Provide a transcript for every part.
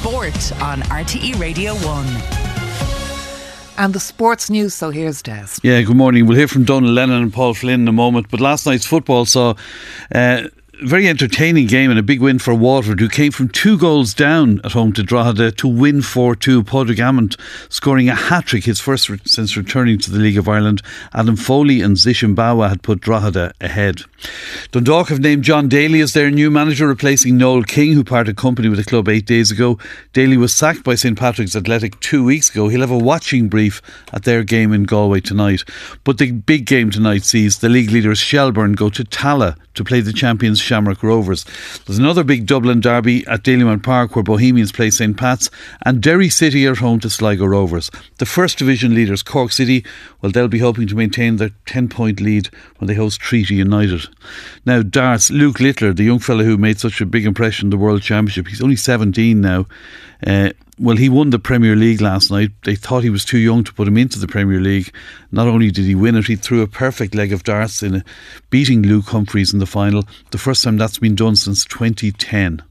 Sport on RTE Radio 1. And the sports news, so here's Des. Yeah, good morning. We'll hear from Donal Lennon and Paul Flynn in a moment. But last night's football saw a very entertaining game and a big win for Waterford, who came from 2 goals down at home to Drogheda to win 4-2. Padraig Hammond scoring a hat-trick, his first since returning to the League of Ireland. Adam Foley and Zishan Bawa had put Drogheda ahead. Dundalk have named John Daly as their new manager, replacing Noel King, who parted company with the club 8 days ago. Daly was sacked by St Patrick's Athletic 2 weeks ago. He'll have a watching brief at their game in Galway tonight. But the big game tonight sees the league leaders Shelbourne go to Tala to play the champions Shamrock Rovers. There's another big Dublin derby at Dalymount Park where Bohemians play St Pat's, and Derry City are home to Sligo Rovers. The first division leaders Cork City, well, they'll be hoping to maintain their 10-point lead when they host Treaty United. Now darts, Luke Littler, the young fellow who made such a big impression in the World Championship, he's only 17 now. Well, he won the Premier League last night. They thought he was too young to put him into the Premier League. Not only did he win it, he threw a perfect leg of darts in beating Luke Humphreys in the final. The first time that's been done since 2010.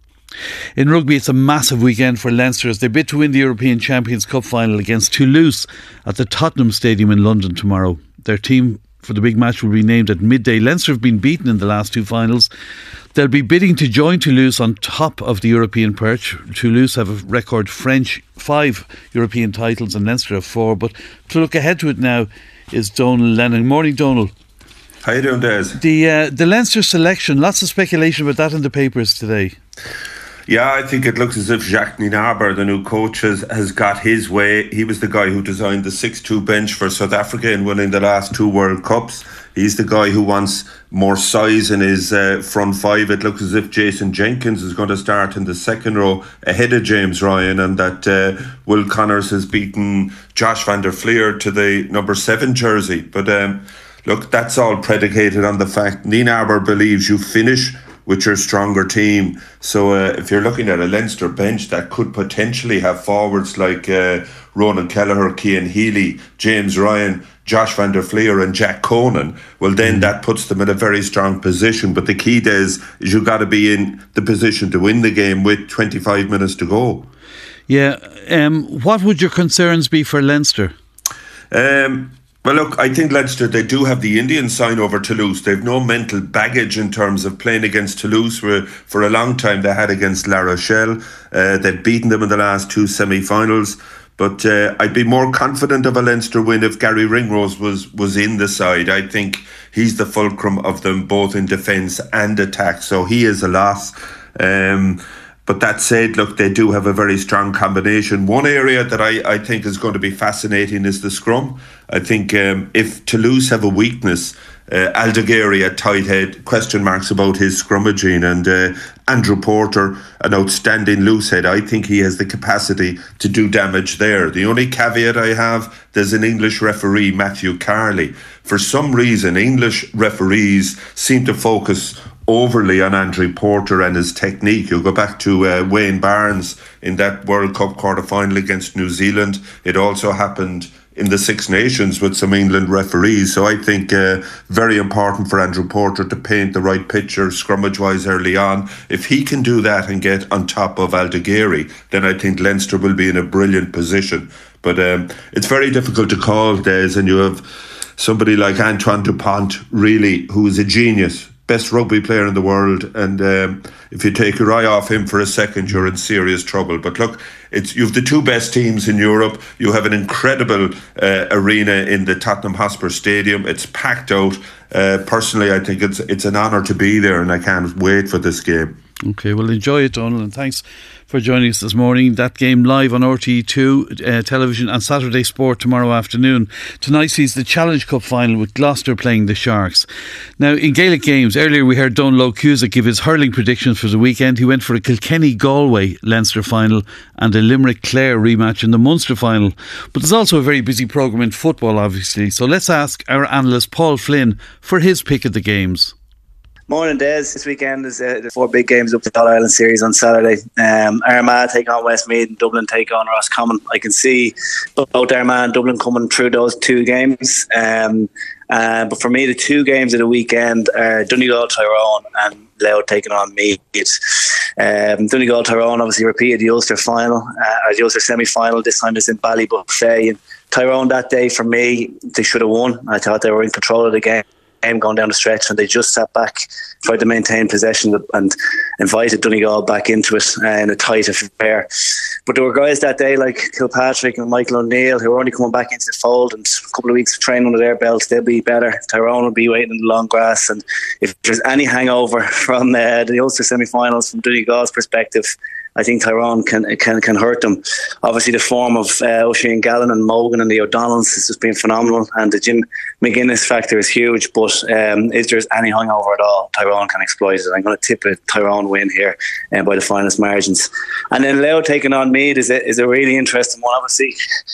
In rugby, it's a massive weekend for Leinster as they bid to win the European Champions Cup final against Toulouse at the Tottenham Stadium in London tomorrow. Their team for the big match will be named at midday. Leinster have been beaten in the last 2 finals. They'll be bidding to join Toulouse on top of the European perch. Toulouse have a record French 5 European titles and Leinster have 4. But to look ahead to it now is Donal Lennon. Morning, Donal. How you doing, Des? The Leinster selection, lots of speculation about that in the papers today. Yeah, I think it looks as if Jacques Nienaber, the new coach, has got his way. He was the guy who designed the 6-2 bench for South Africa in winning the last 2 World Cups. He's the guy who wants more size in his front 5. It looks as if Jason Jenkins is going to start in the second row ahead of James Ryan, and that Will Connors has beaten Josh van der Fleer to the number 7 jersey. But look, that's all predicated on the fact Nienaber believes you finish with your stronger team. So if you're looking at a Leinster bench that could potentially have forwards like Ronan Kelleher, Cian Healy, James Ryan, Josh van der Fleer and Jack Conan, well then that puts them in a very strong position. But the key is you've got to be in the position to win the game with 25 minutes to go. Yeah, what would your concerns be for Leinster? Well, look, I think Leinster, they do have the Indian sign over Toulouse. They've no mental baggage in terms of playing against Toulouse. For a long time they had against La Rochelle. They've beaten them in the last 2 semi-finals. But I'd be more confident of a Leinster win if Gary Ringrose was in the side. I think he's the fulcrum of them both in defence and attack. So he is a loss. But that said, look, they do have a very strong combination. One area that I think is going to be fascinating is the scrum. I think if Toulouse have a weakness, Aldegheri at tight head, question marks about his scrummaging, and Andrew Porter, an outstanding loose head. I think he has the capacity to do damage there. The only caveat I have, there's an English referee, Matthew Carley. For some reason, English referees seem to focus overly on Andrew Porter and his technique. You'll go back to Wayne Barnes in that World Cup quarter-final against New Zealand. It also happened in the Six Nations with some England referees. So I think very important for Andrew Porter to paint the right picture scrummage-wise early on. If he can do that and get on top of Aldegheri, then I think Leinster will be in a brilliant position. But it's very difficult to call, Des, and you have somebody like Antoine Dupont, really, who is a genius, best rugby player in the world, and if you take your eye off him for a second, you're in serious trouble. But look, you have the 2 best teams in Europe. You have an incredible arena in the Tottenham Hotspur Stadium. It's packed out. Personally, I think it's an honour to be there, and I can't wait for this game. Okay, well, enjoy it, Donal, and thanks for joining us this morning. That game live on RTE2 television and Saturday Sport tomorrow afternoon. Tonight sees the Challenge Cup final with Gloucester playing the Sharks. Now, in Gaelic games, earlier we heard Donal Cusack give his hurling predictions for the weekend. He went for a Kilkenny-Galway Leinster final and a Limerick-Clare rematch in the Munster final. But there's also a very busy programme in football, obviously. So let's ask our analyst Paul Flynn for his pick of the games. Morning, Des. This weekend is the 4 big games up the All-Ireland Series on Saturday. Armagh take on Westmeath and Dublin take on Roscommon. I can see both Armagh and Dublin coming through those 2 games. But for me, the two games of the weekend are Donegal Tyrone and Louth taking on Meath. Donegal Tyrone obviously repeated the Ulster final, the Ulster semi-final. This time it's in Ballybuffet. And Tyrone that day, for me, they should have won. I thought they were in control of the game going down the stretch, and they just sat back, tried to maintain possession and invited Donegal back into it in a tight affair. But there were guys that day like Kilpatrick and Michael O'Neill who were only coming back into the fold, and a couple of weeks of training under their belts, they'll be better. Tyrone will be waiting in the long grass, and if there's any hangover from the Ulster semi-finals from Donegal's perspective, I think Tyrone can hurt them. Obviously, the form of Oisin Gallen and Mogan and the O'Donnells has just been phenomenal, and the Jim McGuinness factor is huge. But if there's any hangover at all, Tyrone can exploit it. I'm going to tip a Tyrone win here by the finest margins. And then Louth taking on Meath is a really interesting one. Obviously,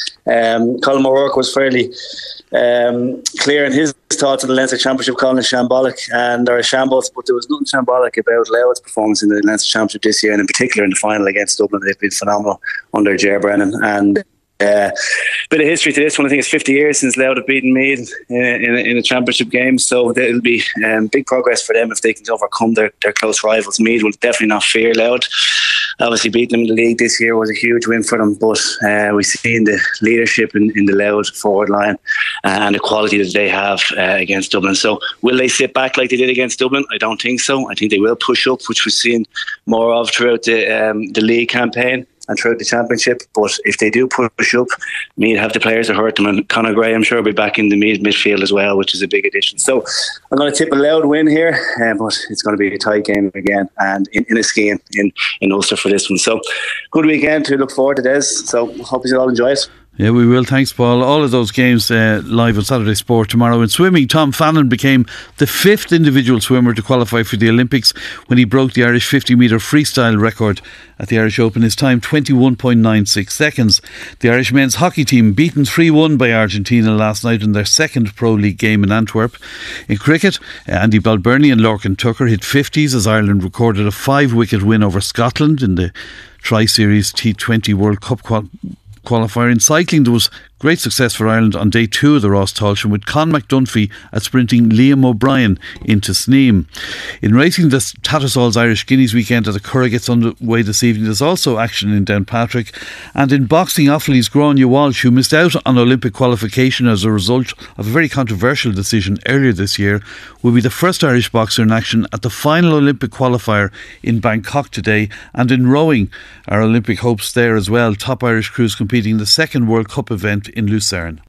Colin O'Rourke was fairly clear in his thoughts of the Leinster Championship, calling it shambolic and or shambles, but there was nothing shambolic about Louth's performance in the Leinster Championship this year, and in particular in the final against Dublin. They've been phenomenal under Ger Brennan. And bit of history to this one. I think it's 50 years since Louth have beaten Meath in a championship game, so it'll be big progress for them if they can overcome their close rivals. Meath will definitely not fear Louth. Obviously beating them in the league this year was a huge win for them, but we've seen the leadership in the Louth forward line and the quality that they have against Dublin. So will they sit back like they did against Dublin? I don't think so. I think they will push up, which we've seen more of throughout the league campaign and throughout the championship. But if they do push up, Meath have the players to hurt them, and Conor Gray, I'm sure, will be back in the Meath midfield as well, which is a big addition. So I'm going to tip a Louth win here, but it's going to be a tight game again, and in a skiing in Ulster for this one. So good weekend to look forward to this. So hope you all enjoy it. Yeah, we will. Thanks, Paul. All of those games live on Saturday Sport tomorrow. In swimming, Tom Fannin became the 5th individual swimmer to qualify for the Olympics when he broke the Irish 50-metre freestyle record at the Irish Open. His time, 21.96 seconds. The Irish men's hockey team beaten 3-1 by Argentina last night in their second Pro League game in Antwerp. In cricket, Andy Balbirnie and Lorcan Tucker hit 50s as Ireland recorded a 5-wicket win over Scotland in the Tri-Series T20 World Cup qualifier. In cycling, there was great success for Ireland on day 2 of the Ross Tailteann, with Con McDunphy sprinting Liam O'Brien into Sneem. In racing, the Tattersalls Irish Guineas weekend at the Curragh gets underway this evening. There's also action in Downpatrick. And in boxing, Offaly's Gráinne Walsh, who missed out on Olympic qualification as a result of a very controversial decision earlier this year, will be the first Irish boxer in action at the final Olympic qualifier in Bangkok today. And in rowing, our Olympic hopes there as well. Top Irish crews competing in the second World Cup event in Lucerne.